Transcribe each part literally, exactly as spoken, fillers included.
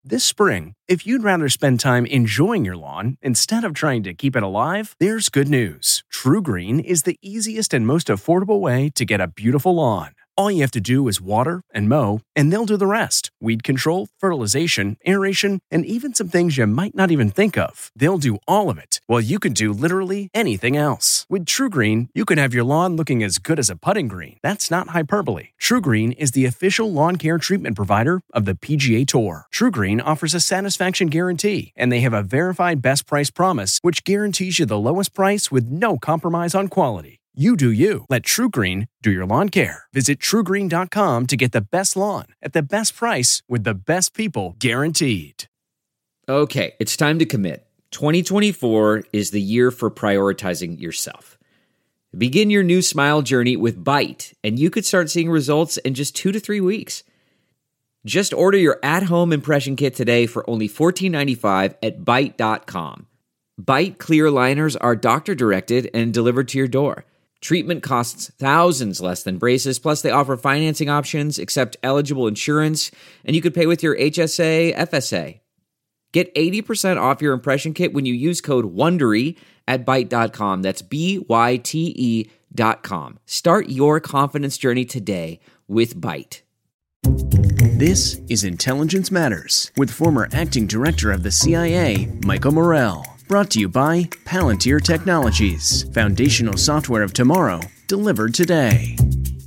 This spring, if you'd rather spend time enjoying your lawn instead of trying to keep it alive, there's good news. TruGreen is the easiest and most affordable way to get a beautiful lawn. All you have to do is water and mow, and they'll do the rest. Weed control, fertilization, aeration, and even some things you might not even think of. They'll do all of it, while you can do literally anything else. With TruGreen, you can have your lawn looking as good as a putting green. That's not hyperbole. TruGreen is the official lawn care treatment provider of the P G A Tour. TruGreen offers a satisfaction guarantee, and they have a verified best price promise, which guarantees you the lowest price with no compromise on quality. You do you. Let TruGreen do your lawn care. Visit True Green dot com to get the best lawn at the best price with the best people guaranteed. Okay, it's time to commit. twenty twenty-four is the year for prioritizing yourself. Begin your new smile journey with Byte, and you could start seeing results in just two to three weeks. Just order your at-home impression kit today for only fourteen ninety-five at Byte dot com. Byte clear liners are doctor-directed and delivered to your door. Treatment costs thousands less than braces, plus they offer financing options, accept eligible insurance, and you could pay with your H S A, F S A. Get eighty percent off your impression kit when you use code WONDERY at Byte dot com. That's B Y T E dot com. Start your confidence journey today with Byte. This is Intelligence Matters with former acting director of the C I A, Michael Morell. Brought to you by Palantir Technologies, foundational software of tomorrow, delivered today.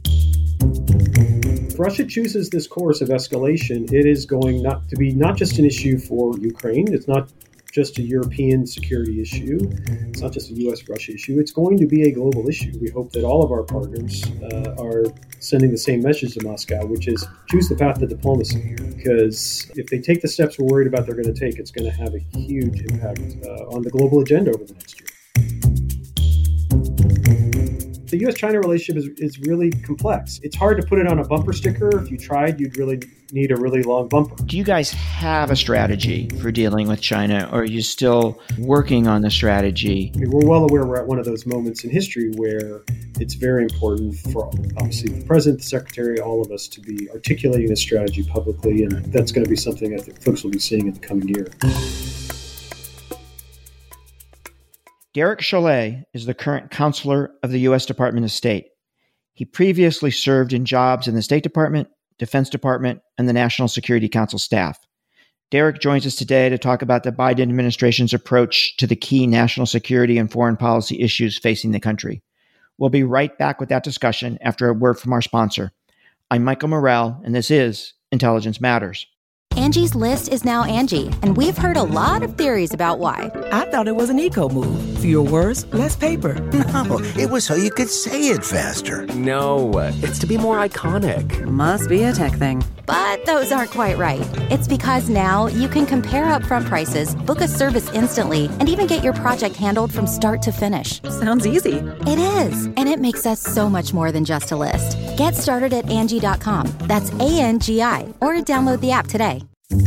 If Russia chooses this course of escalation, it is going not to be not just an issue for Ukraine. It's not just a European security issue. It's not just a U S Russia issue. It's going to be a global issue. We hope that all of our partners uh, are sending the same message to Moscow, which is choose the path of diplomacy here. Because if they take the steps we're worried about they're going to take, it's going to have a huge impact uh, on the global agenda over the next year. The U S China relationship is, is really complex. It's hard to put it on a bumper sticker. If you tried, you'd really need a really long bumper. Do you guys have a strategy for dealing with China, or are you still working on the strategy? I mean, we're well aware we're at one of those moments in history where it's very important for, obviously, the president, the secretary, all of us to be articulating this strategy publicly, and that's going to be something I think folks will be seeing in the coming year. Derek Chollet is the current counselor of the U S Department of State. He previously served in jobs in the State Department, Defense Department, and the National Security Council staff. Derek joins us today to talk about the Biden administration's approach to the key national security and foreign policy issues facing the country. We'll be right back with that discussion after a word from our sponsor. I'm Michael Morell, and this is Intelligence Matters. Angie's List is now Angie, and we've heard a lot of theories about why. I thought it was an eco move. Fewer words, less paper. No, it was so you could say it faster. No, it's to be more iconic. Must be a tech thing. But those aren't quite right. It's because now you can compare upfront prices, book a service instantly, and even get your project handled from start to finish. Sounds easy. It is, and it makes us so much more than just a list. Get started at Angie dot com. That's A N G I, or download the app today.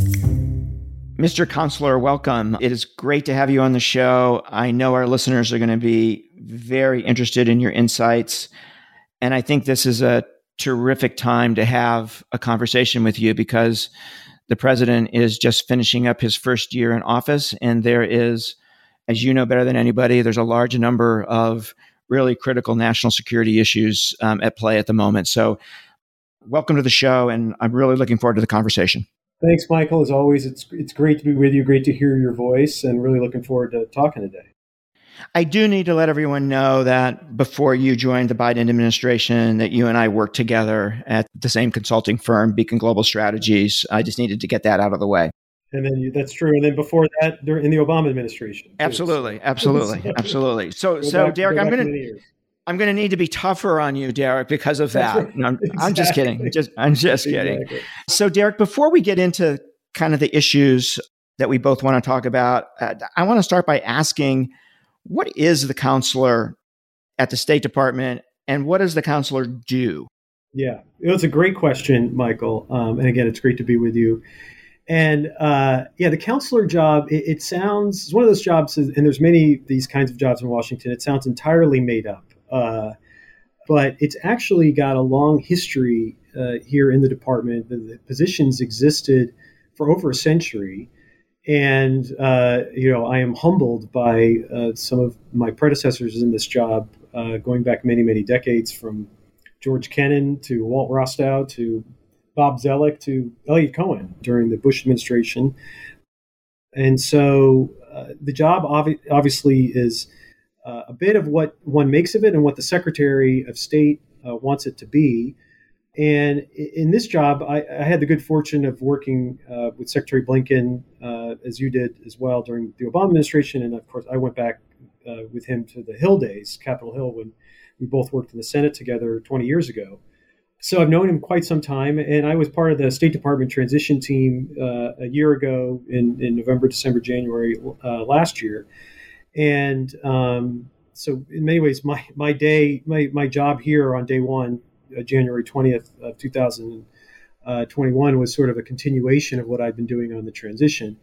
Mister Counselor, welcome. It is great to have you on the show. I know our listeners are going to be very interested in your insights, and I think this is a terrific time to have a conversation with you because the president is just finishing up his first year in office, and there is, as you know better than anybody, there's a large number of really critical national security issues um, at play at the moment. So welcome to the show, and I'm really looking forward to the conversation. Thanks, Michael. As always, it's it's great to be with you. Great to hear your voice, and really looking forward to talking today. I do need to let everyone know that before you joined the Biden administration, that you and I worked together at the same consulting firm, Beacon Global Strategies. I just needed to get that out of the way. And then you, that's true. And then before that, during in the Obama administration. Absolutely, absolutely, absolutely. So, so back, Derek, I'm going to I'm going to need to be tougher on you, Derek, because of that. Right. No, I'm, exactly. I'm just kidding. Just I'm just kidding. Exactly. So, Derek, before we get into kind of the issues that we both want to talk about, uh, I want to start by asking, what is the counselor at the State Department, and what does the counselor do? Yeah, it was a great question, Michael. Um, and again, it's great to be with you. And uh, yeah, the counselor job, it, it sounds, it's one of those jobs, and there's many of these kinds of jobs in Washington, it sounds entirely made up. Uh, but it's actually got a long history uh, here in the department. The, the positions existed for over a century. And, uh, you know, I am humbled by uh, some of my predecessors in this job, uh, going back many, many decades, from George Kennan to Walt Rostow to Bob Zoellick to Eliot Cohen during the Bush administration. And so uh, the job obvi- obviously is uh, a bit of what one makes of it and what the Secretary of State uh, wants it to be. And in this job, I, I had the good fortune of working uh, with Secretary Blinken, uh, as you did as well, during the Obama administration. And of course, I went back uh, with him to the Hill days, Capitol Hill, when we both worked in the Senate together twenty years ago. So I've known him quite some time. And I was part of the State Department transition team uh, a year ago in, in November, December, January uh, last year. And um, so in many ways, my, my day, my, my job here on day one, Uh, January twentieth of two thousand twenty-one, was sort of a continuation of what I've been doing on the transition.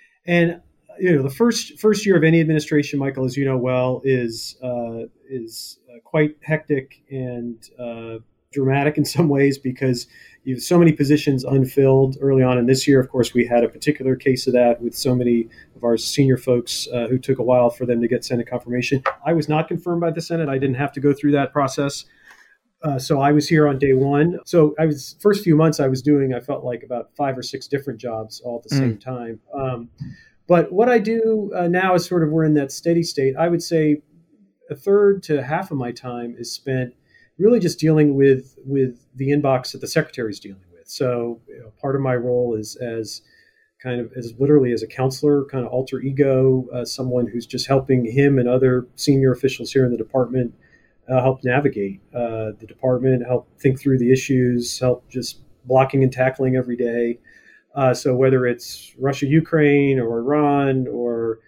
And you know, the first first year of any administration, Michael, as you know well, is uh, is uh, quite hectic and uh, dramatic in some ways, because you have so many positions unfilled early on. And this year, of course, we had a particular case of that with so many of our senior folks uh, who took a while for them to get Senate confirmation. I was not confirmed by the Senate. I didn't have to go through that process. Uh, so I was here on day one. So I was first few months I was doing, I felt like about five or six different jobs all at the mm. same time. Um, but what I do uh, now is sort of, we're in that steady state. I would say a third to half of my time is spent really just dealing with with the inbox that the secretary is dealing with. So you know, part of my role is as kind of as literally as a counselor, kind of alter ego, uh, someone who's just helping him and other senior officials here in the department Uh, help navigate uh, the department, help think through the issues, help just blocking and tackling every day. Uh, so whether it's Russia, Ukraine, or Iran, or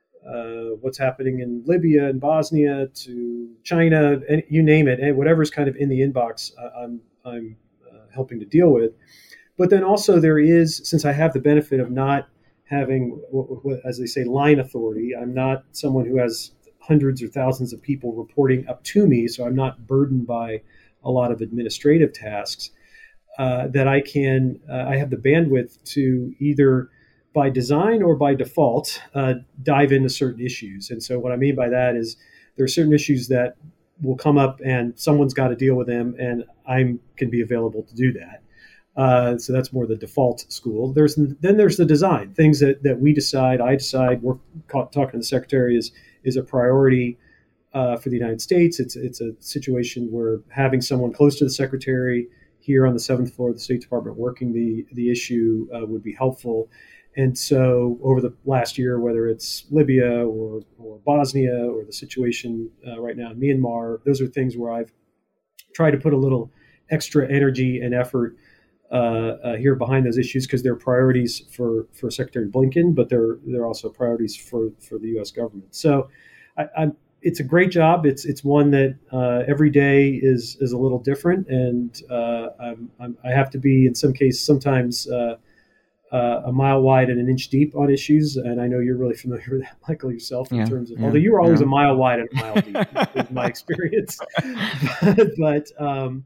uh, what's happening in Libya and Bosnia, to China, and you name it, and whatever's kind of in the inbox, uh, I'm I'm uh, helping to deal with. But then also there is, since I have the benefit of not having, as they say, line authority, I'm not someone who has hundreds or thousands of people reporting up to me, so I'm not burdened by a lot of administrative tasks, uh, that I can, uh, I have the bandwidth to either by design or by default uh, dive into certain issues. And so what I mean by that is there are certain issues that will come up and someone's got to deal with them, and I can be available to do that. Uh, so that's more the default school. There's then there's the design, things that, that we decide, I decide, we're talking to the secretary is is a priority uh, for the United States. It's it's a situation where having someone close to the secretary here on the seventh floor of the State Department working the the issue uh, would be helpful. And so over the last year, whether it's Libya or, or Bosnia or the situation uh, right now in Myanmar, those are things where I've tried to put a little extra energy and effort uh, uh, here behind those issues, because they're priorities for, for Secretary Blinken, but they're they're also priorities for, for the U S government. So I, I'm, it's a great job. It's it's one that uh, every day is is a little different, and uh, I'm, I'm, I have to be in some cases sometimes uh, uh, a mile wide and an inch deep on issues. And I know you're really familiar with that, Michael, yourself, in yeah, terms of, yeah, although you were always yeah. a mile wide and a mile deep, in my experience. but, but um,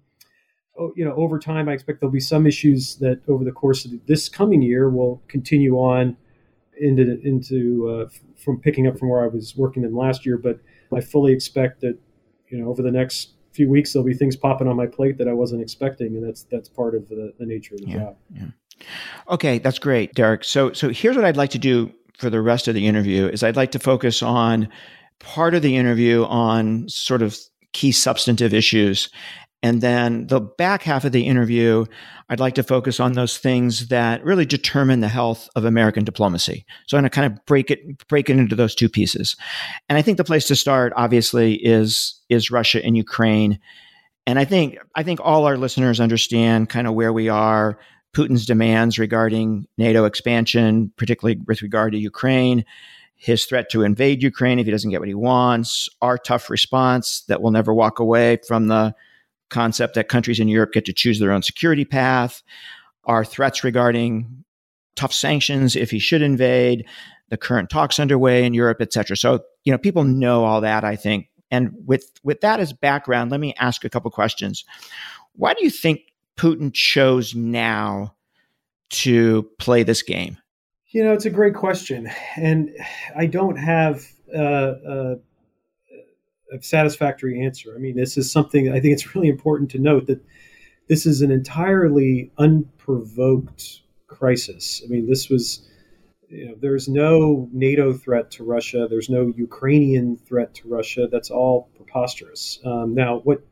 you know, over time, I expect there'll be some issues that over the course of this coming year will continue on into into uh, from picking up from where I was working them last year. But I fully expect that, you know, over the next few weeks, there'll be things popping on my plate that I wasn't expecting, and that's that's part of the, the nature of the yeah, job. Yeah. Okay, that's great, Derek. So so here's what I'd like to do for the rest of the interview is I'd like to focus on part of the interview on sort of key substantive issues. And then the back half of the interview, I'd like to focus on those things that really determine the health of American diplomacy. So I'm going to kind of break it break it into those two pieces. And I think the place to start, obviously, is is Russia and Ukraine. And I think I think all our listeners understand kind of where we are, Putin's demands regarding NATO expansion, particularly with regard to Ukraine, his threat to invade Ukraine if he doesn't get what he wants, our tough response that we'll never walk away from the concept that countries in Europe get to choose their own security path, our threats regarding tough sanctions if he should invade, the current talks underway in Europe, et cetera. So, you know, people know all that, I think. And with, with that as background, let me ask a couple questions. Why do you think Putin chose now to play this game? You know, it's a great question. And I don't have uh, uh, a satisfactory answer. I mean, this is something, I think it's really important to note that this is an entirely unprovoked crisis. I mean, this was, you know, there's no NATO threat to Russia. There's no Ukrainian threat to Russia. That's all preposterous. Um, now, what,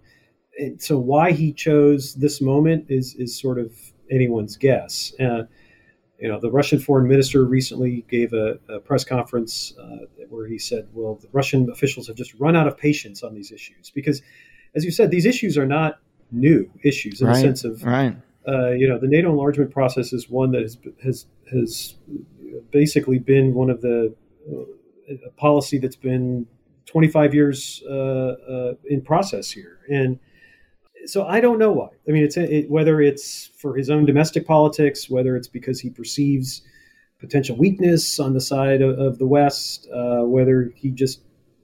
so why he chose this moment is is sort of anyone's guess. Uh, you know, the Russian foreign minister recently gave a, a press conference uh, where he said, well, the Russian officials have just run out of patience on these issues because, as you said, these issues are not new issues in right, the sense of, right. uh, you know, the NATO enlargement process is one that has has has basically been one of the uh, a policy that's been twenty-five years uh, uh, in process here. And so I don't know why. I mean, it's it, whether it's for his own domestic politics, whether it's because he perceives potential weakness on the side of, of the West, uh, whether he just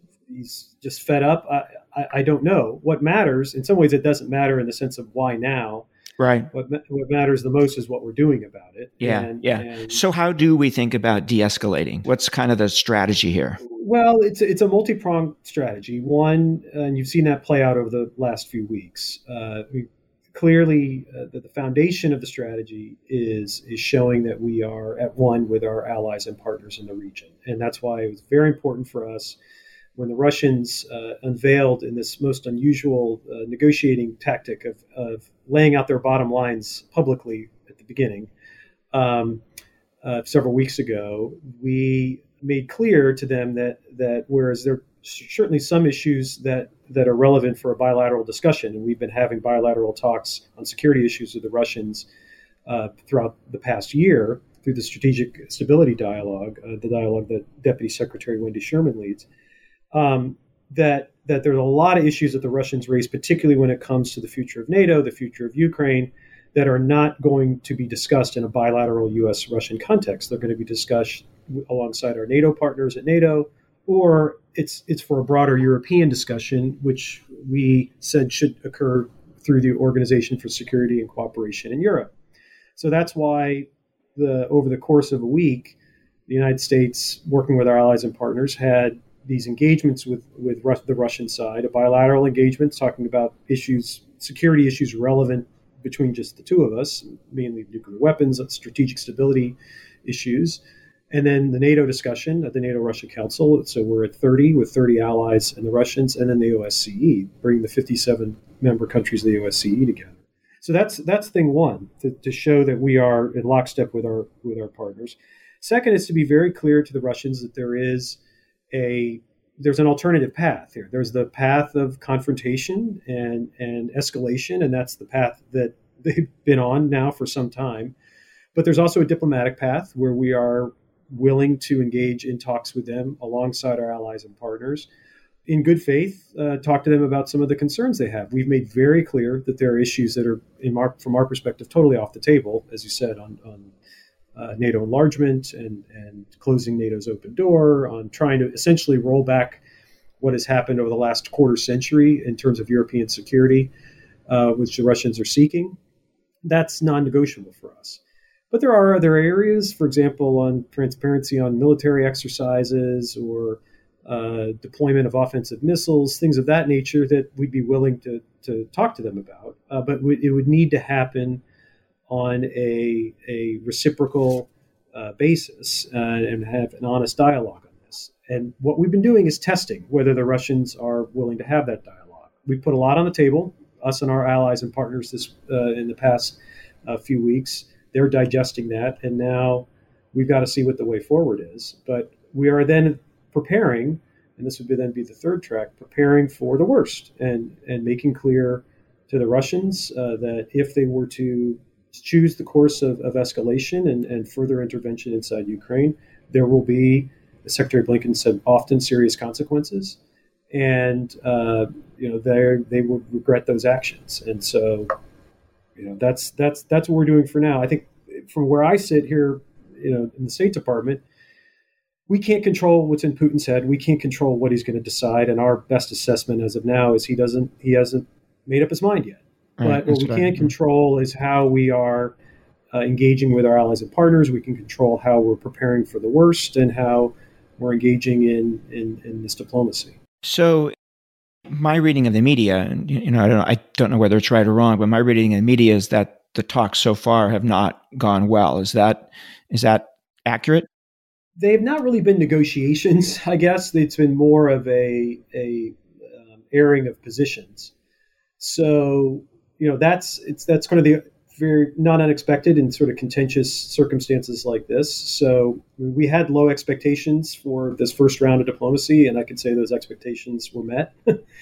he's just fed up. I, I, I don't know. What matters, in some ways, it doesn't matter in the sense of why now. Right. What what matters the most is what we're doing about it. Yeah. And, yeah. And, so how do we think about de-escalating? What's kind of the strategy here? Well, it's it's a multi-pronged strategy. One, and you've seen that play out over the last few weeks. Uh, we, clearly, uh, the, the foundation of the strategy is is showing that we are at one with our allies and partners in the region, and that's why it was very important for us when the Russians uh, unveiled in this most unusual uh, negotiating tactic of, of laying out their bottom lines publicly at the beginning um, uh, several weeks ago. We made clear to them that that whereas there are certainly some issues that, that are relevant for a bilateral discussion, and we've been having bilateral talks on security issues with the Russians uh, throughout the past year through the Strategic Stability Dialogue, uh, the dialogue that Deputy Secretary Wendy Sherman leads, um, that that there's a lot of issues that the Russians raise, particularly when it comes to the future of NATO, the future of Ukraine, that are not going to be discussed in a bilateral U S Russian context. They're going to be discussed alongside our NATO partners at NATO, or it's it's for a broader European discussion, which we said should occur through the Organization for Security and Cooperation in Europe. So that's why the over the course of a week, the United States, working with our allies and partners, had these engagements with, with Rus- the Russian side, a bilateral engagement talking about issues, security issues relevant between just the two of us, mainly nuclear weapons, strategic stability issues. And then the NATO discussion at the NATO-Russia Council. So we're at thirty with thirty allies and the Russians, and then the O S C E, bringing the fifty-seven member countries of the O S C E together. So that's that's thing one, to, to show that we are in lockstep with our with our partners. Second is to be very clear to the Russians that there is a there's an alternative path here. There's the path of confrontation and and escalation, and that's the path that they've been on now for some time. But there's also a diplomatic path where we are willing to engage in talks with them alongside our allies and partners in good faith, uh, talk to them about some of the concerns they have. We've made very clear that there are issues that are, in our, from our perspective, totally off the table, as you said, on, on uh, NATO enlargement and, and closing NATO's open door, on trying to essentially roll back what has happened over the last quarter century in terms of European security, uh, which the Russians are seeking. That's non-negotiable for us. But there are other areas, for example, on transparency on military exercises or uh, deployment of offensive missiles, things of that nature that we'd be willing to, to talk to them about. Uh, but w- it would need to happen on a, a reciprocal uh, basis uh, and have an honest dialogue on this. And what we've been doing is testing whether the Russians are willing to have that dialogue. We put a lot on the table, us and our allies and partners this uh, in the past uh, few weeks. They're digesting that, and now we've got to see what the way forward is. But we are then preparing, and this would be then be the third track, preparing for the worst and, and making clear to the Russians uh, that if they were to choose the course of, of escalation and, and further intervention inside Ukraine, there will be, as Secretary Blinken said, often serious consequences. And, uh, you know, they they would regret those actions. And so, you know, that's that's that's what we're doing for now. I think from where I sit here, you know, in the State Department, we can't control what's in Putin's head. We can't control what he's going to decide. And our best assessment as of now is he doesn't he hasn't made up his mind yet. Right, but what we right. can control is how we are uh, engaging with our allies and partners. We can control how we're preparing for the worst and how we're engaging in, in, in this diplomacy. So my reading of the media, and you know, I don't know, I don't know whether it's right or wrong, but my reading of the media is that the talks so far have not gone well. Is that is that accurate? They have not really been negotiations, I guess. It's been more of a a um, airing of positions. So, you know, that's it's that's kind of the very not unexpected in sort of contentious circumstances like this. So we had low expectations for this first round of diplomacy, and I can say those expectations were met.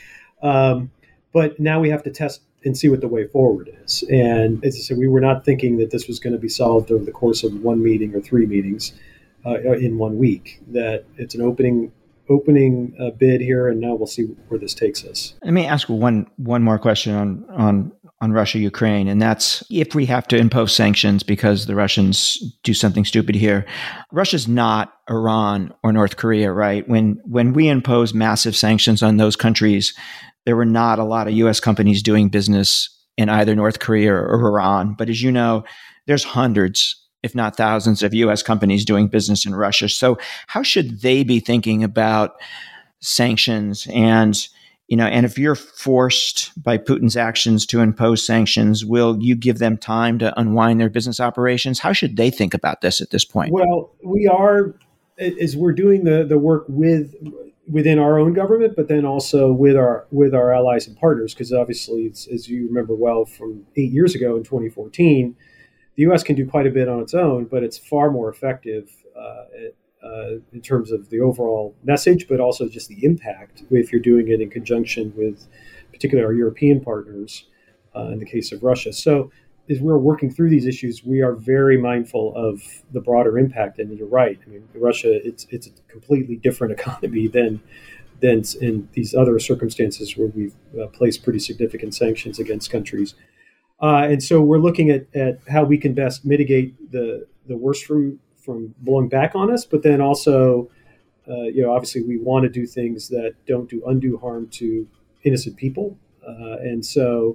um, but now we have to test and see what the way forward is. And as I said, we were not thinking that this was going to be solved over the course of one meeting or three meetings uh, in one week. That it's an opening opening uh, bid here, and now we'll see where this takes us. Let me ask one one more question on on. on Russia, Ukraine, and that's if we have to impose sanctions because the Russians do something stupid here. Russia's not Iran or North Korea, right? When when we impose massive sanctions on those countries, there were not a lot of U S companies doing business in either North Korea or Iran. But as you know, there's hundreds, if not thousands, of U S companies doing business in Russia. So how should they be thinking about sanctions? And You know, and if you're forced by Putin's actions to impose sanctions, will you give them time to unwind their business operations? How should they think about this at this point? Well, we are, as we're doing the, the work with within our own government, but then also with our with our allies and partners, because obviously, it's, as you remember well from eight years ago in twenty fourteen, the U S can do quite a bit on its own, but it's far more effective uh, at, Uh, in terms of the overall message, but also just the impact if you're doing it in conjunction with particularly our European partners uh, in the case of Russia. So as we're working through these issues, we are very mindful of the broader impact. And you're right. I mean, Russia, it's it's a completely different economy than, than in these other circumstances where we've uh, placed pretty significant sanctions against countries. Uh, and so we're looking at, at how we can best mitigate the, the worst from from blowing back on us, but then also, uh, you know, obviously we want to do things that don't do undue harm to innocent people. Uh, and so,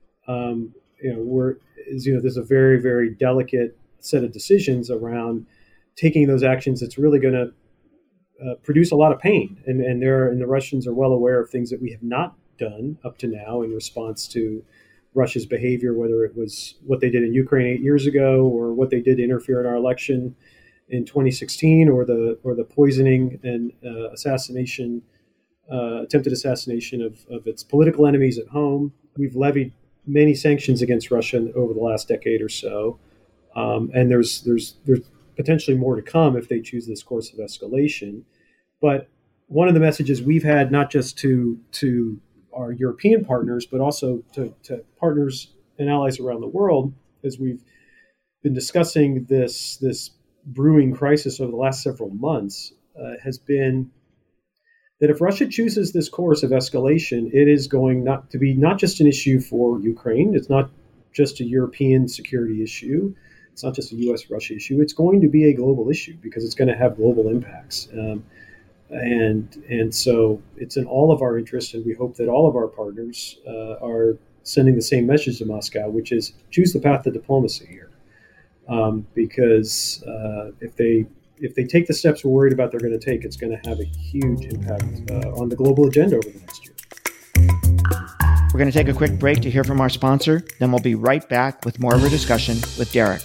um, you know, we're, as you know, there's a very, very delicate set of decisions around taking those actions that's really going to uh, produce a lot of pain. And, and there, and the Russians are well aware of things that we have not done up to now in response to Russia's behavior, whether it was what they did in Ukraine eight years ago or what they did to interfere in our election in twenty sixteen, or the or the poisoning and uh, assassination, uh, attempted assassination of, of its political enemies at home. We've levied many sanctions against Russia over the last decade or so, um, and there's there's there's potentially more to come if they choose this course of escalation. But one of the messages we've had, not just to to our European partners, but also to, to partners and allies around the world, as we've been discussing this this brewing crisis over the last several months, uh, has been that if Russia chooses this course of escalation, it is going not to be not just an issue for Ukraine. It's not just a European security issue. It's not just a U S Russia issue. It's going to be a global issue because it's going to have global impacts. Um, and and so it's in all of our interests, and we hope that all of our partners uh, are sending the same message to Moscow, which is choose the path of diplomacy here. Um, because uh, if they if they take the steps we're worried about they're going to take, it's going to have a huge impact uh, on the global agenda over the next year. We're going to take a quick break to hear from our sponsor. Then we'll be right back with more of our discussion with Derek.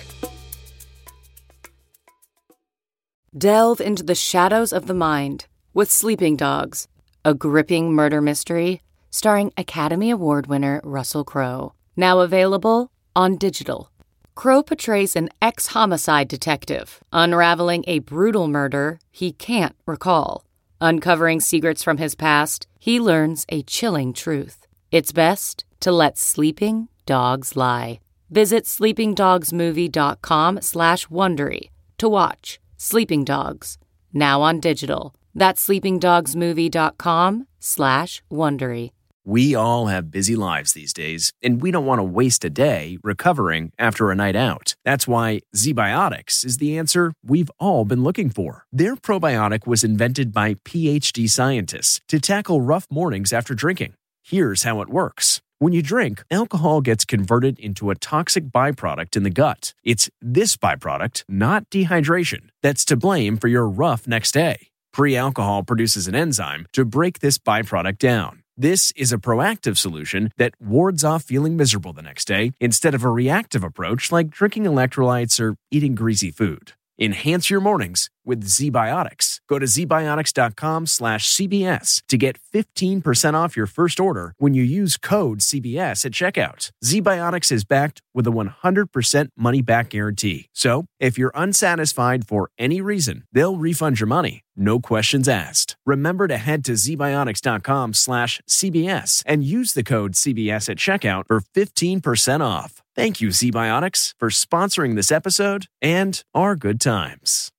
Delve into the shadows of the mind with Sleeping Dogs, a gripping murder mystery starring Academy Award winner Russell Crowe. Now available on digital. Crowe portrays an ex-homicide detective unraveling a brutal murder he can't recall. Uncovering secrets from his past, he learns a chilling truth. It's best to let sleeping dogs lie. Visit sleepingdogsmovie.com slash Wondery to watch Sleeping Dogs, now on digital. That's sleepingdogsmovie.com slash Wondery. We all have busy lives these days, and we don't want to waste a day recovering after a night out. That's why ZBiotics is the answer we've all been looking for. Their probiotic was invented by PhD scientists to tackle rough mornings after drinking. Here's how it works. When you drink, alcohol gets converted into a toxic byproduct in the gut. It's this byproduct, not dehydration, that's to blame for your rough next day. Pre-alcohol produces an enzyme to break this byproduct down. This is a proactive solution that wards off feeling miserable the next day instead of a reactive approach like drinking electrolytes or eating greasy food. Enhance your mornings with ZBiotics. Go to zbiotics.com slash CBS to get fifteen percent off your first order when you use code C B S at checkout. ZBiotics is backed with a one hundred percent money-back guarantee. So, if you're unsatisfied for any reason, they'll refund your money. No questions asked. Remember to head to zbiotics.com slash CBS and use the code C B S at checkout for fifteen percent off. Thank you, ZBiotics, for sponsoring this episode and our good times.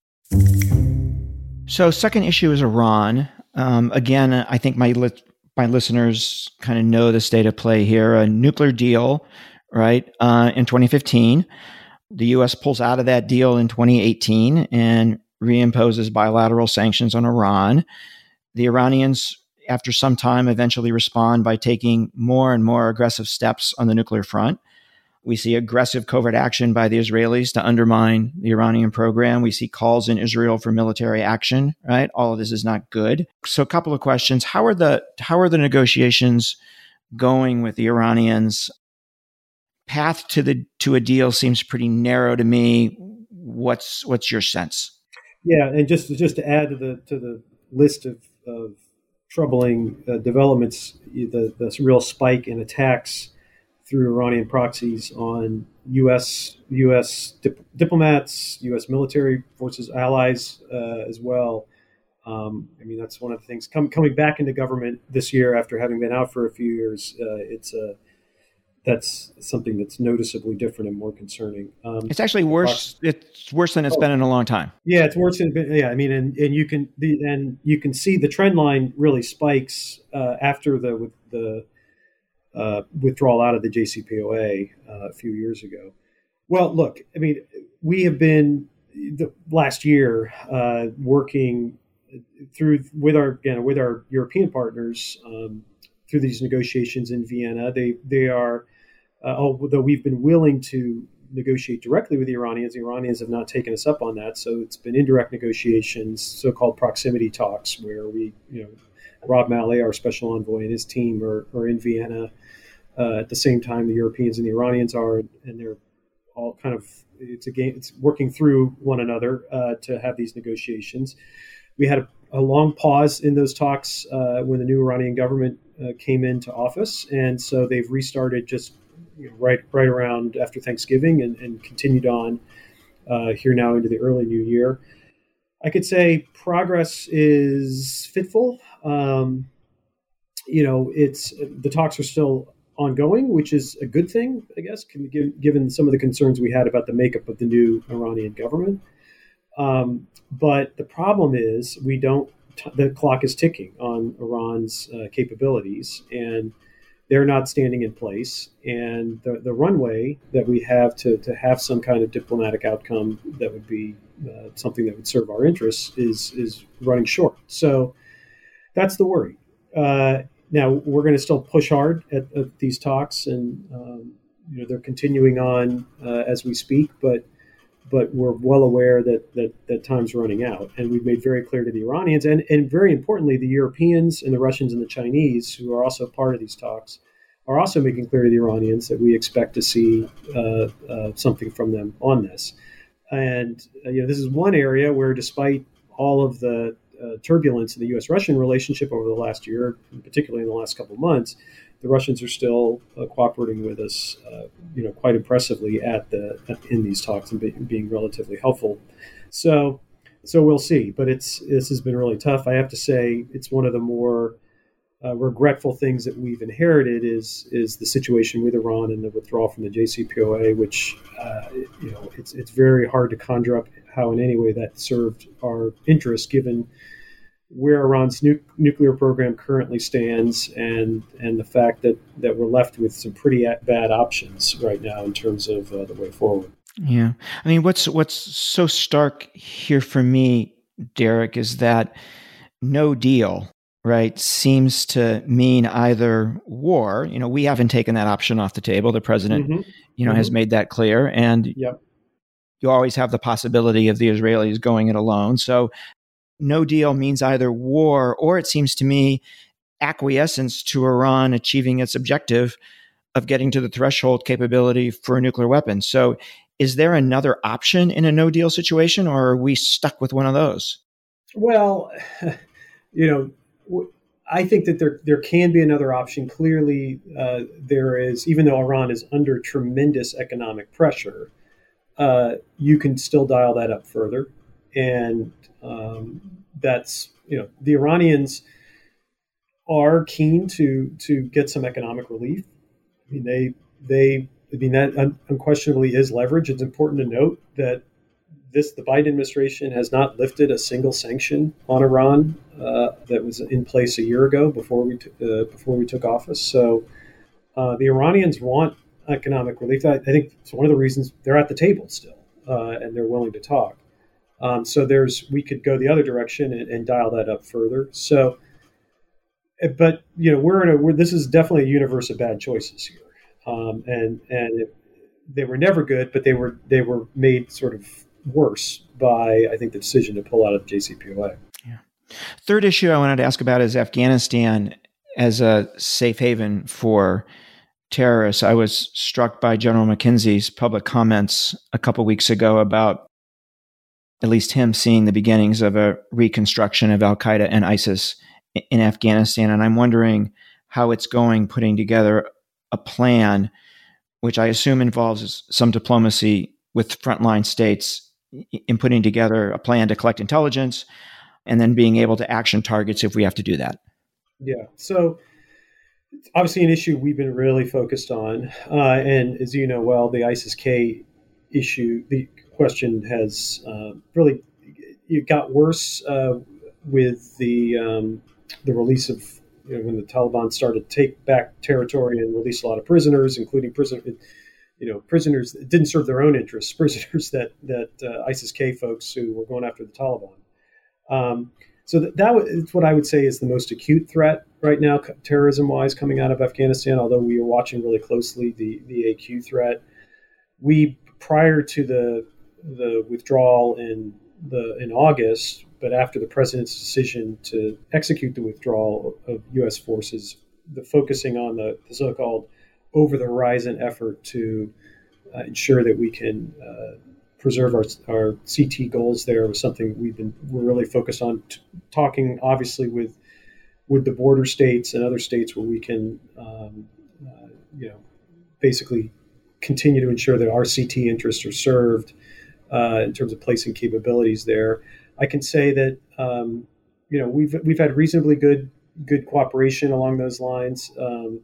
So second issue is Iran. Um, again, I think my li- my listeners kind of know the state of play here. A nuclear deal, right, uh, in twenty fifteen. The U S pulls out of that deal in twenty eighteen and reimposes bilateral sanctions on Iran. The Iranians, after some time, eventually respond by taking more and more aggressive steps on the nuclear front. We see aggressive covert action by the Israelis to undermine the Iranian program. We see calls in Israel for military action, right? All of this is not good. So a couple of questions. How are the how are the negotiations going with the Iranians? Path to the to a deal seems pretty narrow to me. What's what's your sense? Yeah, and just just to add to the to the list of, of troubling uh, developments, the the real spike in attacks through Iranian proxies on U S U S dip, diplomats, U S military forces, allies uh, as well. Um, I mean, that's one of the things com- coming back into government this year after having been out for a few years. Uh, it's a that's something that's noticeably different and more concerning. Um, it's actually worse. It's worse than it's oh, been in a long time. Yeah, it's worse than yeah. I mean, and, and you can the and you can see the trend line really spikes uh, after the with the. Uh, withdrawal out of the J C P O A uh, a few years ago. Well, look, I mean, we have been the last year uh, working through with our again with our European partners um, through these negotiations in Vienna. They they are uh, although we've been willing to negotiate directly with the Iranians, the Iranians have not taken us up on that. So it's been indirect negotiations, so-called proximity talks, where we you know. Rob Malley, our special envoy, and his team are, are in Vienna uh, at the same time the Europeans and the Iranians are, and they're all kind of it's a game. It's working through one another uh, to have these negotiations. We had a, a long pause in those talks uh, when the new Iranian government uh, came into office, and so they've restarted just you know, right right around after Thanksgiving and, and continued on uh, here now into the early new year. I could say progress is fitful. Um, you know, it's the talks are still ongoing, which is a good thing, I guess, given some of the concerns we had about the makeup of the new Iranian government. Um, but the problem is we don't. T- the clock is ticking on Iran's uh, capabilities, and they're not standing in place. And the, the runway that we have to, to have some kind of diplomatic outcome that would be uh, something that would serve our interests is is running short. So that's the worry. Uh, now, we're going to still push hard at, at these talks, and um, you know they're continuing on uh, as we speak, but but we're well aware that, that that time's running out. And we've made very clear to the Iranians, and, and very importantly, the Europeans and the Russians and the Chinese, who are also part of these talks, are also making clear to the Iranians that we expect to see uh, uh, something from them on this. And uh, you know, this is one area where, despite all of the uh, turbulence in the U S Russian relationship over the last year, particularly in the last couple of months, the Russians are still uh, cooperating with us, uh, you know, quite impressively at the at, in these talks and be, being relatively helpful. So, so we'll see. But it's this has been really tough. I have to say, it's one of the more uh, regretful things that we've inherited is is the situation with Iran and the withdrawal from the J C P O A, which uh, you know it's it's very hard to conjure up how in any way that served our interests, given where Iran's nu- nuclear program currently stands, and and the fact that, that we're left with some pretty bad options right now in terms of uh, the way forward. Yeah, I mean, what's what's so stark here for me, Derek, is that no deal, right, seems to mean either war. You know, we haven't taken that option off the table. The president, mm-hmm. you know, mm-hmm. has made that clear. And yep. you always have the possibility of the Israelis going it alone. So no deal means either war, or it seems to me acquiescence to Iran achieving its objective of getting to the threshold capability for a nuclear weapon. So is there another option in a no deal situation, or are we stuck with one of those? Well, you know, I think that there there can be another option. Clearly, uh, there is, even though Iran is under tremendous economic pressure, uh, you can still dial that up further. And um, that's, you know, the Iranians are keen to to get some economic relief. I mean, they they I mean that un- unquestionably is leverage. It's important to note that this the Biden administration has not lifted a single sanction on Iran uh, that was in place a year ago before we t- uh, before we took office. So uh, the Iranians want economic relief. I, I think it's one of the reasons they're at the table still uh, and they're willing to talk. Um, so there's we could go the other direction and, and dial that up further. So. But you know, we're in a. We're, this is definitely a universe of bad choices here, um, and and it, they were never good, but they were they were made sort of worse by, I think, the decision to pull out of J C P O A. Yeah. Third issue I wanted to ask about is Afghanistan as a safe haven for terrorists. I was struck by General McKenzie's public comments a couple weeks ago about at least him seeing the beginnings of a reconstruction of Al Qaeda and ISIS in Afghanistan. And I'm wondering how it's going putting together a plan, which I assume involves some diplomacy with frontline states in putting together a plan to collect intelligence and then being able to action targets if we have to do that. Yeah. So it's obviously an issue we've been really focused on. Uh, and as you know well, the ISIS-K issue, the question has uh, really it got worse uh, with the um, the release of, you know, when the Taliban started to take back territory and release a lot of prisoners, including prison, you know, prisoners that didn't serve their own interests, prisoners that that uh, ISIS-K folks who were going after the Taliban. Um, so that, that is what I would say is the most acute threat right now, terrorism-wise, coming out of Afghanistan. Although we are watching really closely the the A Q threat, we prior to the the withdrawal in the in August. But after the president's decision to execute the withdrawal of U S forces, the focusing on the, the so-called over-the-horizon effort to uh, ensure that we can uh, preserve our, our C T goals there was something we've been we're really focused on. T- talking obviously with with the border states and other states where we can, um, uh, you know, basically continue to ensure that our C T interests are served uh, in terms of placing capabilities there. I can say that um, you know we've we've had reasonably good good cooperation along those lines, um,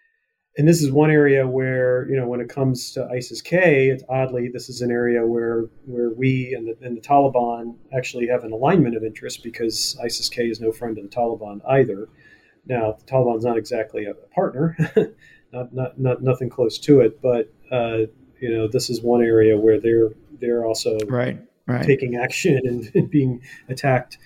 and this is one area where, you know, when it comes to ISIS-K, it's oddly this is an area where where we and the, and the Taliban actually have an alignment of interest, because ISIS-K is no friend of the Taliban either. Now, the Taliban's not exactly a partner, not not not nothing close to it, but uh, you know, this is one area where they're they're also right. Right. taking action and, and being attacked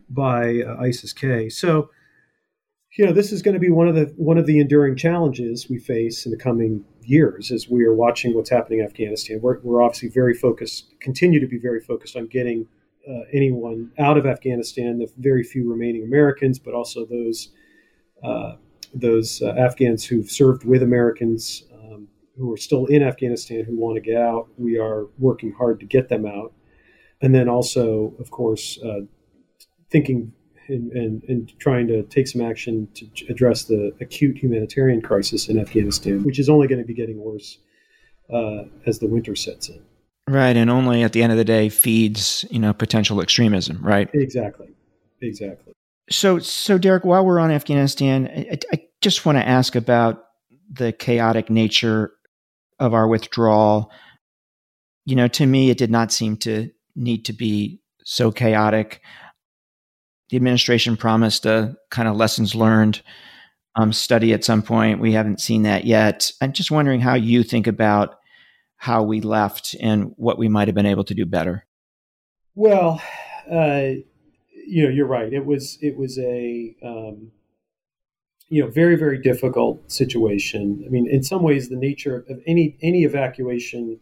by uh, ISIS-K. So, you know, this is going to be one of the one of the enduring challenges we face in the coming years as we are watching what's happening in Afghanistan. We're, we're obviously very focused, continue to be very focused on getting uh, anyone out of Afghanistan, the very few remaining Americans, but also those uh, those uh, Afghans who've served with Americans um, who are still in Afghanistan who want to get out. We are working hard to get them out. And then also, of course, uh, thinking and, and, and trying to take some action to address the acute humanitarian crisis in Afghanistan, which is only going to be getting worse uh, as the winter sets in. Right, and only at the end of the day feeds, you know, potential extremism, right? Exactly, exactly. So, so Derek, while we're on Afghanistan, I, I just want to ask about the chaotic nature of our withdrawal. You know, to me, it did not seem to need to be so chaotic. The administration promised a kind of lessons learned um, study at some point. We haven't seen that yet. I'm just wondering how you think about how we left and what we might have been able to do better. Well, uh, you know, you're right. It was it was a um, you know very very difficult situation. I mean, in some ways, the nature of any any evacuation,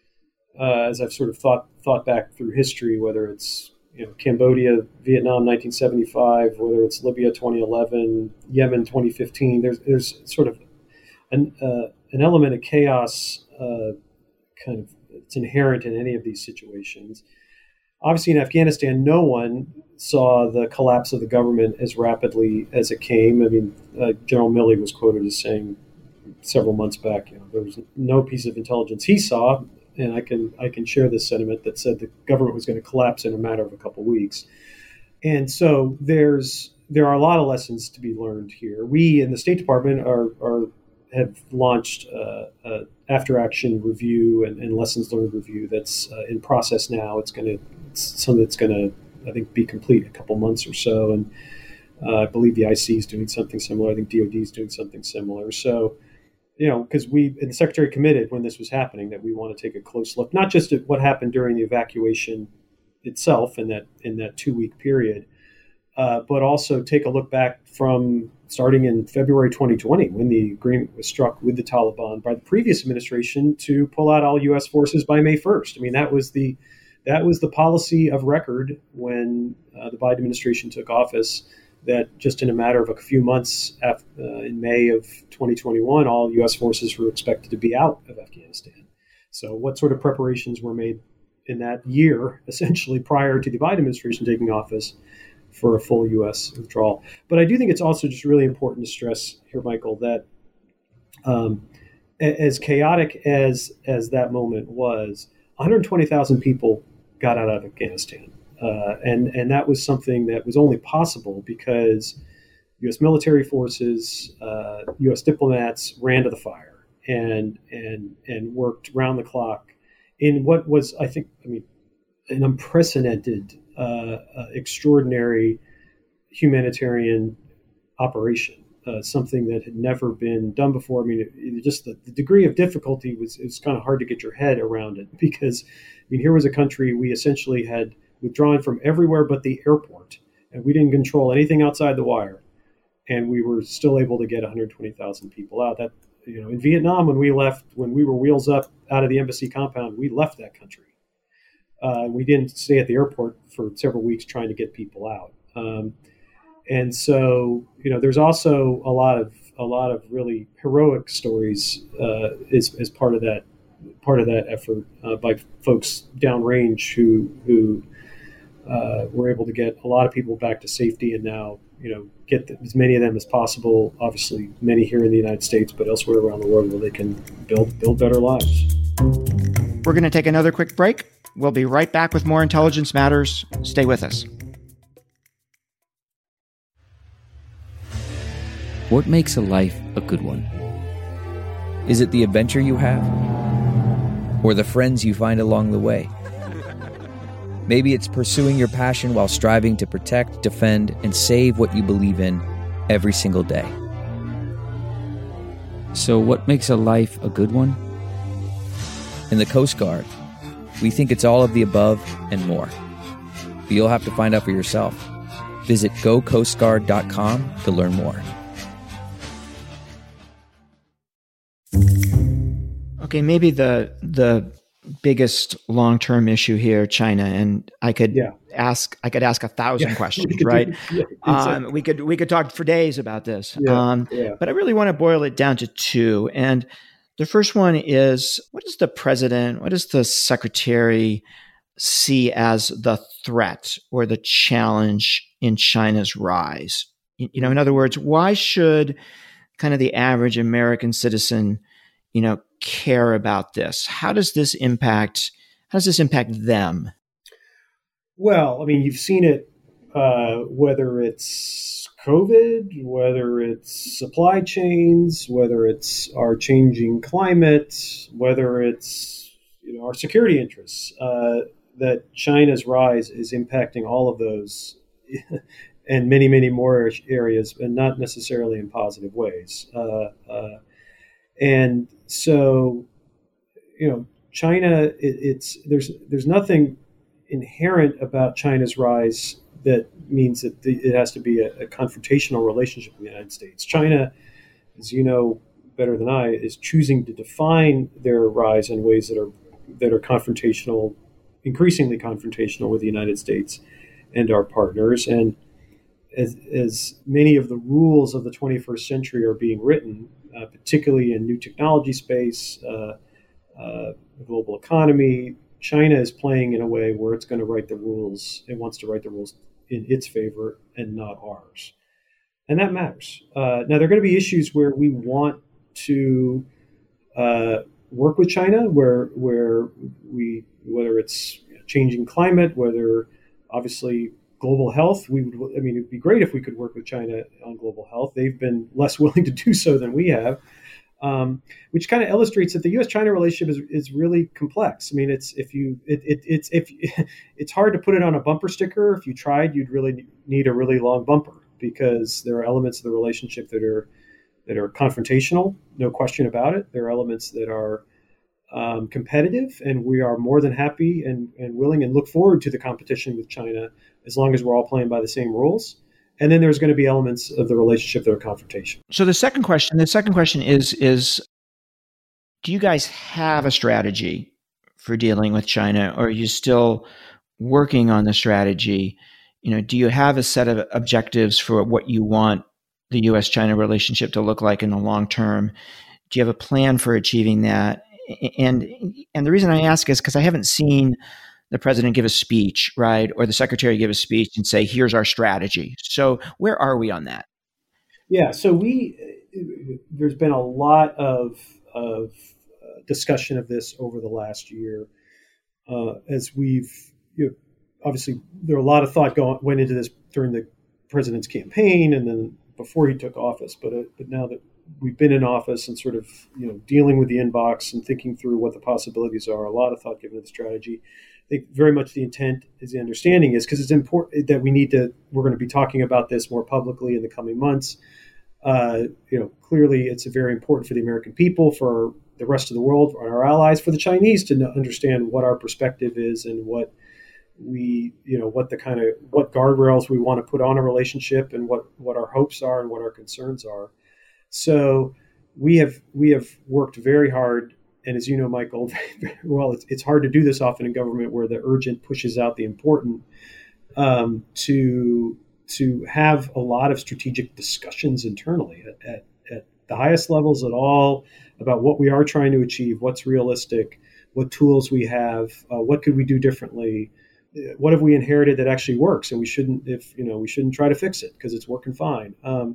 uh, as I've sort of thought thought back through history, whether it's you know Cambodia, Vietnam, nineteen seventy-five, whether it's Libya, twenty eleven, Yemen, twenty fifteen. There's there's sort of an uh, an element of chaos, uh, kind of it's inherent in any of these situations. Obviously, in Afghanistan, no one saw the collapse of the government as rapidly as it came. I mean, uh, General Milley was quoted as saying several months back, you know, there was no piece of intelligence he saw, and I can I can share this sentiment, that said the government was going to collapse in a matter of a couple of weeks. And so there's there are a lot of lessons to be learned here. We in the State Department are are have launched uh, a after action review and, and lessons learned review that's uh, in process now. It's going to it's something that's going to, I think, be complete in a couple months or so. And uh, I believe the I C is doing something similar. I think D O D is doing something similar. So, you know, because we and the Secretary committed when this was happening that we want to take a close look, not just at what happened during the evacuation itself in that in that two week period, uh, but also take a look back from starting in February twenty twenty, when the agreement was struck with the Taliban by the previous administration to pull out all U S forces by May first. I mean, that was the that was the policy of record when uh, the Biden administration took office, that just in a matter of a few months after, uh, in May of twenty twenty-one, all U S forces were expected to be out of Afghanistan. So what sort of preparations were made in that year, essentially prior to the Biden administration taking office, for a full U S withdrawal? But I do think it's also just really important to stress here, Michael, that um, as chaotic as as that moment was, one hundred twenty thousand people got out of Afghanistan. Uh, and, and that was something that was only possible because U S military forces, uh, U S diplomats ran to the fire and and and worked round the clock in what was, I think, I mean, an unprecedented, uh, uh, extraordinary humanitarian operation. Uh, something that had never been done before. I mean, it, it just the, the degree of difficulty was it was kind of hard to get your head around it, because, I mean, here was a country we essentially had withdrawn from everywhere but the airport, and we didn't control anything outside the wire, and we were still able to get one hundred twenty thousand people out. That, you know, in Vietnam, when we left, when we were wheels up out of the embassy compound, we left that country. Uh, we didn't stay at the airport for several weeks trying to get people out. Um, And so, you know, there's also a lot of a lot of really heroic stories uh, as, as part of that part of that effort uh, by folks downrange who who uh, were able to get a lot of people back to safety, and now, you know, get the, as many of them as possible. Obviously, many here in the United States, but elsewhere around the world, where they can build build better lives. We're going to take another quick break. We'll be right back with more Intelligence Matters. Stay with us. What makes a life a good one? Is it the adventure you have? Or the friends you find along the way? Maybe it's pursuing your passion while striving to protect, defend, and save what you believe in every single day. So what makes a life a good one? In the Coast Guard, we think it's all of the above and more. But you'll have to find out for yourself. Visit go coast guard dot com to learn more. Okay, maybe the the biggest long-term issue here, China, and I could yeah. ask I could ask a thousand yeah. questions, right? yeah, exactly. um, we could we could talk for days about this, yeah, um, yeah. but I really want to boil it down to two. And the first one is, what does the president, what does the secretary see as the threat or the challenge in China's rise? You know, in other words, why should kind of the average American citizen, you know, care about this? How does this impact, how does this impact them? Well, I mean, you've seen it, uh, whether it's COVID, whether it's supply chains, whether it's our changing climate, whether it's, you know, our security interests, uh, that China's rise is impacting all of those and many, many more areas, and not necessarily in positive ways. Uh, uh, and so, you know, China, it, it's there's there's nothing inherent about China's rise that means that the, it has to be a, a confrontational relationship with the United States. China, as you know better than I, is choosing to define their rise in ways that are that are confrontational, increasingly confrontational with the United States and our partners. And as, as many of the rules of the twenty-first century are being written, uh, particularly in new technology space, uh, uh, the global economy, China is playing in a way where it's going to write the rules. It wants to write the rules in its favor and not ours. And that matters. Uh, now, there are going to be issues where we want to uh, work with China, where where we, whether it's changing climate, whether obviously global health, we would, I mean, it'd be great if we could work with China on global health. They've been less willing to do so than we have. Um, which kind of illustrates that the U S China relationship is, is really complex. I mean, it's if you it, it, it's if it's hard to put it on a bumper sticker. If you tried, you'd really need a really long bumper, because there are elements of the relationship that are that are confrontational, no question about it. There are elements that are um, competitive, and we are more than happy and, and willing and look forward to the competition with China as long as we're all playing by the same rules. And then there's going to be elements of the relationship that are confrontational. So the second question, the second question is, is do you guys have a strategy for dealing with China, or are you still working on the strategy? You know, do you have a set of objectives for what you want the U S China relationship to look like in the long term? Do you have a plan for achieving that? And and the reason I ask is because I haven't seen the president give a speech, right? Or the secretary give a speech and say, here's our strategy. So where are we on that? Yeah, so we, there's been a lot of, of uh, discussion of this over the last year. Uh, as we've, you know, obviously there a lot of thought going, went into this during the president's campaign and then before he took office. But, uh, but now that we've been in office and sort of, you know, dealing with the inbox and thinking through what the possibilities are, a lot of thought given to the strategy. I think very much the intent is the understanding is because it's important that we need to, we're going to be talking about this more publicly in the coming months. Uh, you know, clearly it's very important for the American people, for the rest of the world, for our allies, for the Chinese to know, understand what our perspective is and what we, you know, what the kind of, what guardrails we want to put on a relationship and what, what our hopes are and what our concerns are. So we have, we have worked very hard. And as you know, Michael, well, it's, it's hard to do this often in government where the urgent pushes out the important, um, to to have a lot of strategic discussions internally at, at, at the highest levels at all about what we are trying to achieve, what's realistic, what tools we have, uh, what could we do differently, what have we inherited that actually works, and we shouldn't, if you know, we shouldn't try to fix it because it's working fine. Um,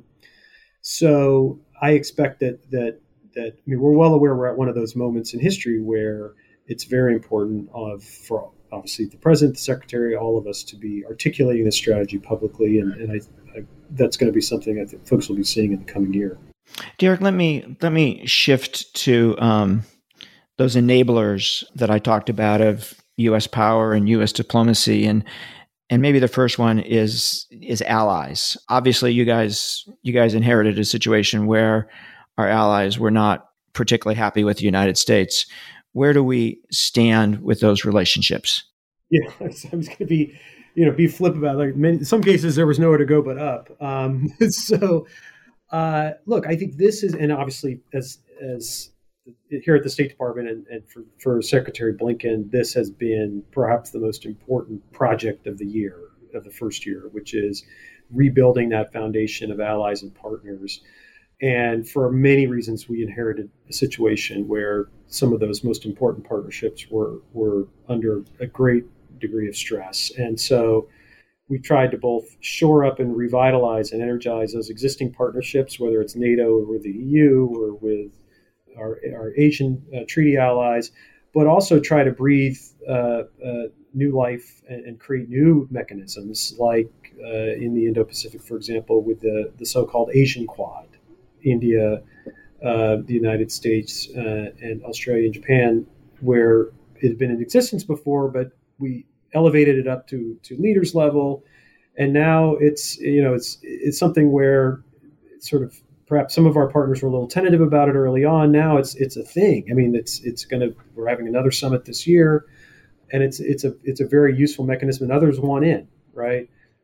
so I expect that that. That, I mean, we're well aware we're at one of those moments in history where it's very important of, for obviously the president, the secretary, all of us to be articulating this strategy publicly. And, and I, I, that's going to be something I think folks will be seeing in the coming year. Derek, let me let me shift to um, those enablers that I talked about of U S power and U S diplomacy. And and maybe the first one is is allies. Obviously, you guys you guys inherited a situation where our allies were not particularly happy with the United States. Where do we stand with those relationships? Yeah, I was going to be, you know, be flip about it. Like many, in some cases, there was nowhere to go but up. Um, so, uh, look, I think this is, and obviously, as as here at the State Department and, and for, for Secretary Blinken, this has been perhaps the most important project of the year, of the first year, which is rebuilding that foundation of allies and partners. And for many reasons, we inherited a situation where some of those most important partnerships were were under a great degree of stress. And so we've tried to both shore up and revitalize and energize those existing partnerships, whether it's NATO or with the E U or with our, our Asian uh, treaty allies, but also try to breathe uh, uh, new life and, and create new mechanisms, like uh, in the Indo-Pacific, for example, with the, the so-called Asian Quad. India, uh, the United States, uh, and Australia and Japan, where it had been in existence before, but we elevated it up to, to leaders level. And now it's, you know, it's, it's something where it's sort of, perhaps some of our partners were a little tentative about it early on. Now it's, it's a thing. I mean, it's, it's going to, we're having another summit this year, and it's, it's a, it's a very useful mechanism, and others want in, right?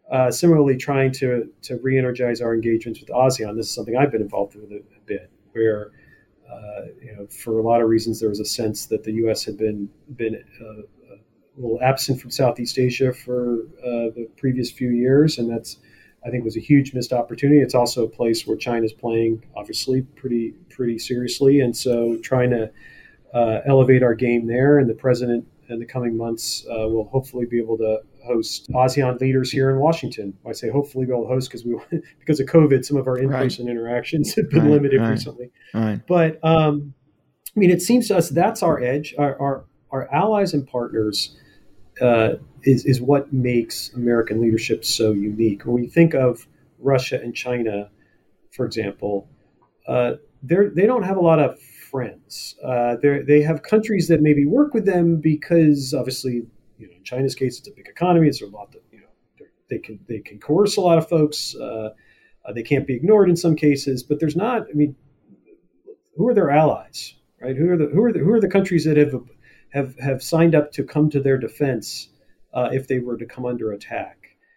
uh, similarly trying to to re-energize our engagements with ASEAN. This is something I've been involved with a, a bit, where uh, you know, for a lot of reasons, there was a sense that the U S had been been uh, a little absent from Southeast Asia for uh, the previous few years, and that's, I think, was a huge missed opportunity. It's also a place where China's playing, obviously, pretty pretty seriously, and so trying to uh, elevate our game there. And the president, in the coming months, uh, will hopefully be able to host ASEAN leaders here in Washington. I say hopefully be able to host because we because of COVID, some of our in-person right. interactions have been right, limited right, recently. Right. But um, I mean, it seems to us that's our edge. Our our, our allies and partners Uh, is, is what makes American leadership so unique. When we think of Russia and China, for example, uh, they they don't have a lot of friends. Uh, they have countries that maybe work with them because, obviously, you know, in China's case, it's a big economy. It's a lot that, you know, they can they can coerce a lot of folks. Uh, uh, they can't be ignored in some cases. But there's not. I mean, who are their allies, right? Who are the who are the who are the countries that have have have signed up to come to their defense uh, if they were to come under attack?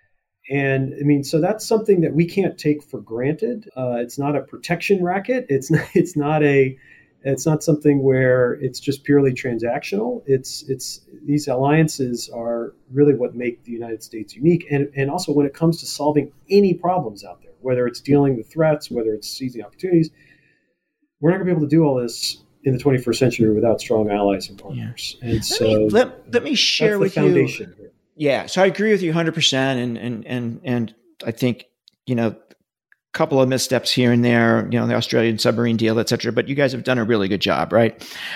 And I mean, so that's something that we can't take for granted. Uh, it's not a protection racket. It's not, it's not a, it's not something where it's just purely transactional. It's, it's, these alliances are really what make the United States unique. And, and also when it comes to solving any problems out there, whether it's dealing with threats, whether it's seizing opportunities, we're not gonna be able to do all this in the twenty-first century without strong allies and partners. Yeah. And so let me, let, let me share with foundation you. Here. Yeah, so I agree with you one hundred percent, and and and and I think, you know, a couple of missteps here and there, you know, the Australian submarine deal, et cetera. But you guys have done a really good job, right?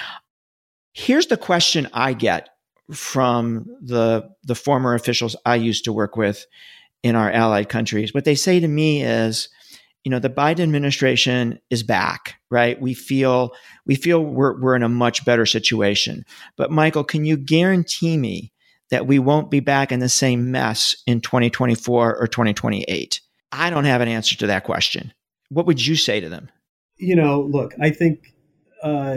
Here's the question I get from the the former officials I used to work with in our allied countries. What they say to me is, you know, the Biden administration is back, right? We feel we feel we're we're in a much better situation. But Michael, can you guarantee me that we won't be back in the same mess in twenty twenty-four or twenty twenty-eight? I don't have an answer to that question. What would you say to them? You know, look, I think, uh,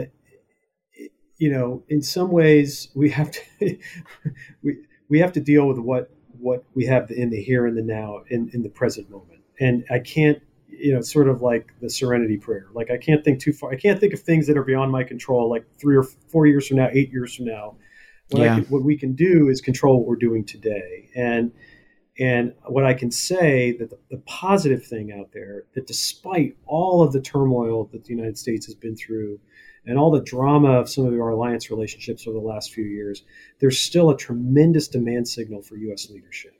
you know, in some ways we have to we we have to deal with what what we have in the here and the now, in, in the present moment. And I can't, you know, sort of like the Serenity Prayer. Like I can't think too far. I can't think of things that are beyond my control, like three or four years from now, eight years from now. What, yeah. I can, what we can do is control what we're doing today. And and what I can say that the, the positive thing out there, that despite all of the turmoil that the United States has been through and all the drama of some of our alliance relationships over the last few years, there's still a tremendous demand signal for U S leadership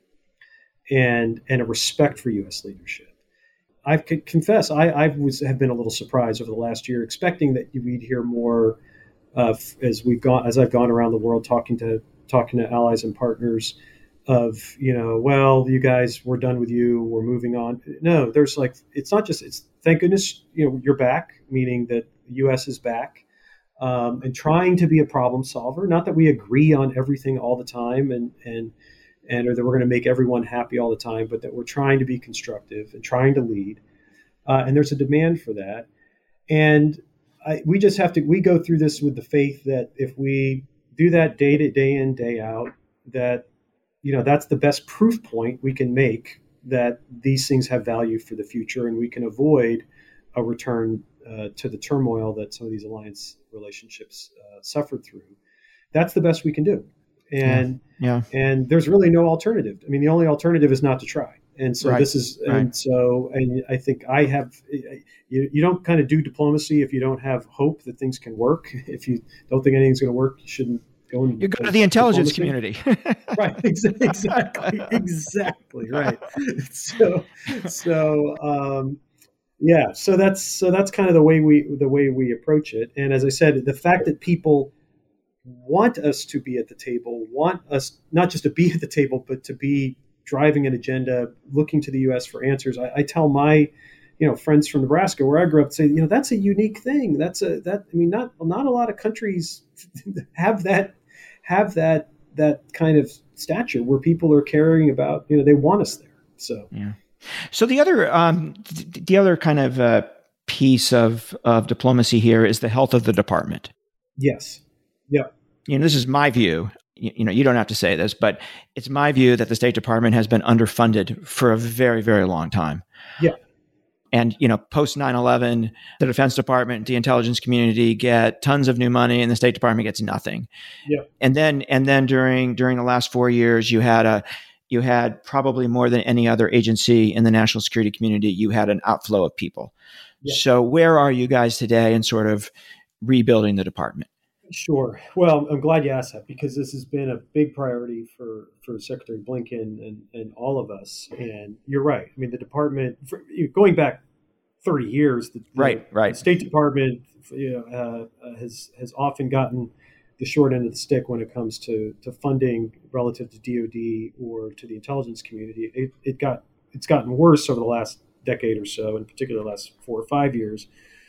and and a respect for U S leadership. I could confess, I, I was have been a little surprised over the last year, expecting that we'd hear more Uh, as we've gone, as I've gone around the world talking to talking to allies and partners, of, you know, well, you guys, we're done with you, we're moving on. No, there's like, it's not just, it's thank goodness, you know, you're back, meaning that the U S is back, um, and trying to be a problem solver. Not that we agree on everything all the time, and and and or that we're going to make everyone happy all the time, but that we're trying to be constructive and trying to lead. Uh, and there's a demand for that, and I, we just have to, we go through this with the faith that if we do that day to day in, day out, that, you know, that's the best proof point we can make that these things have value for the future, and we can avoid a return uh, to the turmoil that some of these alliance relationships uh, suffered through. That's the best we can do. And, yeah. yeah. and there's really no alternative. I mean, the only alternative is not to try. And so right. this is, and right. so, and I think I have, you, you don't kind of do diplomacy if you don't have hope that things can work. If you don't think anything's going to work, you shouldn't go in. You go to the intelligence community. Right. Exactly. Exactly. Right. So, so, um, yeah, so that's, so that's kind of the way we, the way we approach it. And as I said, the fact that people want us to be at the table, want us not just to be at the table, but to be driving an agenda, looking to the U S for answers. I, I tell my, you know, friends from Nebraska, where I grew up, say, you know, that's a unique thing. That's a, that, I mean, not, not a lot of countries have that, have that, that kind of stature where people are caring about, you know, they want us there. So, yeah. So the other, um, th- the other kind of uh, piece of, of diplomacy here is the health of the department. Yes. Yeah. You know, this is my view. you, you know, you don't have to say this, but it's my view that the State Department has been underfunded for a very, very long time. Yeah. And, you know, post nine eleven, the Defense Department, the intelligence community get tons of new money and the State Department gets nothing. Yeah. And then, and then during, during the last four years, you had a, you had probably more than any other agency in the national security community, you had an outflow of people. Yeah. So where are you guys today in sort of rebuilding the department? Sure. Well, I'm glad you asked that because this has been a big priority for, for Secretary Blinken and, and all of us. And you're right. I mean, the department, for, going back thirty years, the, right, the, right. the State Department you know, uh, has has often gotten the short end of the stick when it comes to, to funding relative to D O D or to the intelligence community. It, it got it's gotten worse over the last decade or so, in particular, the last four or five years.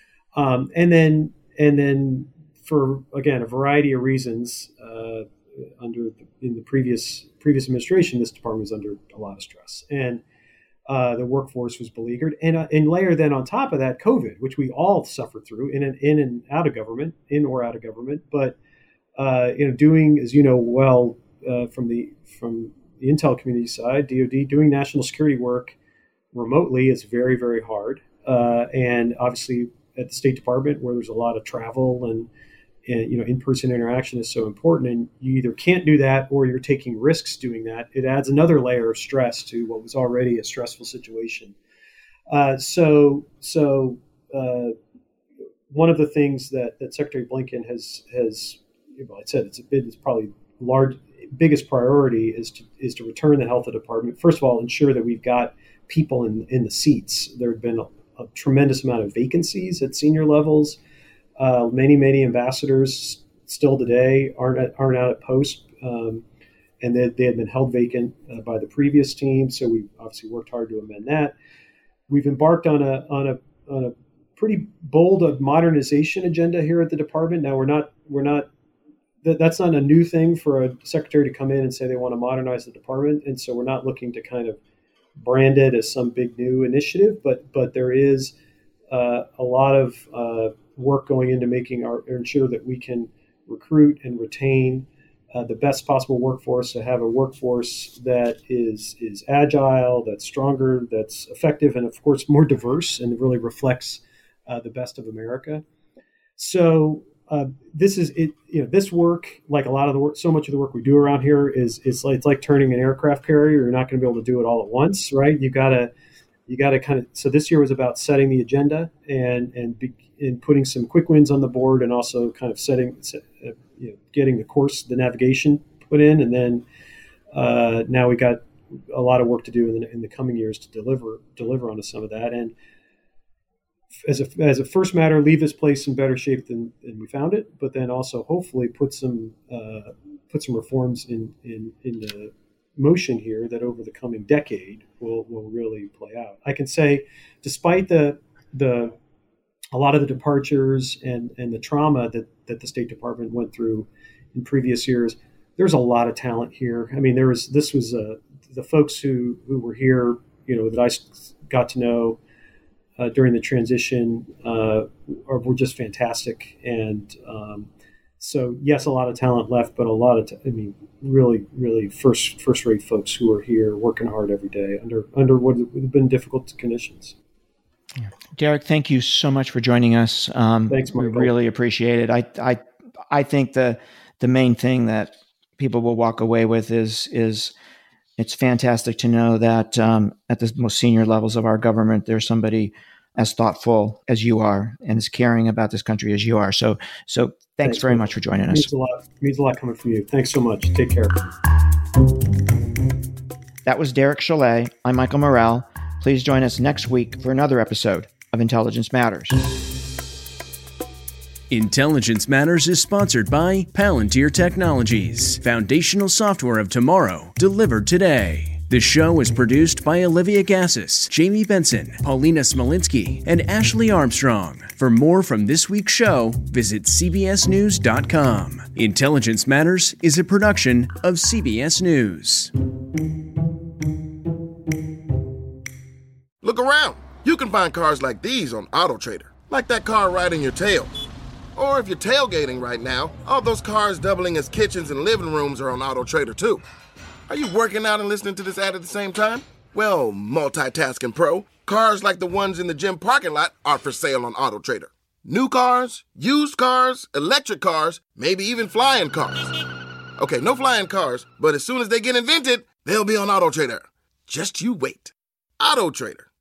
Um, and then and then. For, again, a variety of reasons, uh, under in the previous previous administration, this department was under a lot of stress, and uh, the workforce was beleaguered. And uh, and layer then on top of that, COVID, which we all suffered through in and in and out of government, in or out of government. But uh, you know, doing, as you know well, uh, from the from the intel community side, D O D, doing national security work remotely is very very hard, uh, and obviously at the State Department, where there's a lot of travel and And, you know, in-person interaction is so important, and you either can't do that or you're taking risks doing that. It adds another layer of stress to what was already a stressful situation. Uh, so, so uh, one of the things that, that Secretary Blinken has has, well, I said it's a bit, it's probably large, biggest priority is to is to return the health of the department. First of all, ensure that we've got people in in the seats. There have been a, a tremendous amount of vacancies at senior levels. Uh, many, many ambassadors still today aren't at, aren't out at post, um, and they, they had been held vacant uh, by the previous team. So we obviously worked hard to amend that. We've embarked on a on a on a pretty bold uh, modernization agenda here at the department. Now we're not we're not that, that's not a new thing for a secretary to come in and say they want to modernize the department, and so we're not looking to kind of brand it as some big new initiative. But but there is uh, a lot of uh, work going into making our ensure that we can recruit and retain uh, the best possible workforce, to have a workforce that is is agile, that's stronger, that's effective, and of course more diverse, and really reflects uh, the best of America. So uh, this is it. You know, this work, like a lot of the work, so much of the work we do around here is is like it's like turning an aircraft carrier. You're not going to be able to do it all at once, right? You gotta you gotta kind of. So this year was about setting the agenda and and. Be, in putting some quick wins on the board, and also kind of setting, uh, you know, getting the course, the navigation put in. And then uh, now we got a lot of work to do in the, in the coming years to deliver, deliver onto some of that. And as a, as a first matter, leave this place in better shape than, than we found it, but then also hopefully put some, uh, put some reforms in, in, in the motion here that over the coming decade will, will really play out. I can say, despite the, the, a lot of the departures and, and the trauma that, that the State Department went through in previous years, there's a lot of talent here. I mean, there was this was uh, the folks who, who were here, you know, that I got to know uh, during the transition uh, are, were just fantastic. And um, so, yes, a lot of talent left, but a lot of, t- I mean, really, really first first rate folks who are here working hard every day under under what have been difficult conditions. Yeah. Derek, thank you so much for joining us. Um, Thanks, Michael. We really appreciate it. I, I, I think the the main thing that people will walk away with is is it's fantastic to know that um, at the most senior levels of our government, there's somebody as thoughtful as you are and as caring about this country as you are. So, so thanks, thanks very much for joining us. Means a lot. Means a lot coming from you. Thanks so much. Take care. That was Derek Chollet. I'm Michael Morrell. Please join us next week for another episode of Intelligence Matters. Intelligence Matters is sponsored by Palantir Technologies, foundational software of tomorrow, delivered today. The show is produced by Olivia Gassis, Jamie Benson, Paulina Smolinski, and Ashley Armstrong. For more from this week's show, visit C B S news dot com. Intelligence Matters is a production of C B S News. Look around. You can find cars like these on AutoTrader, like that car riding your tail. Or if you're tailgating right now, all those cars doubling as kitchens and living rooms are on AutoTrader too. Are you working out and listening to this ad at the same time? Well, multitasking pro, cars like the ones in the gym parking lot are for sale on AutoTrader. New cars, used cars, electric cars, maybe even flying cars. Okay, no flying cars, but as soon as they get invented, they'll be on AutoTrader. Just you wait. AutoTrader.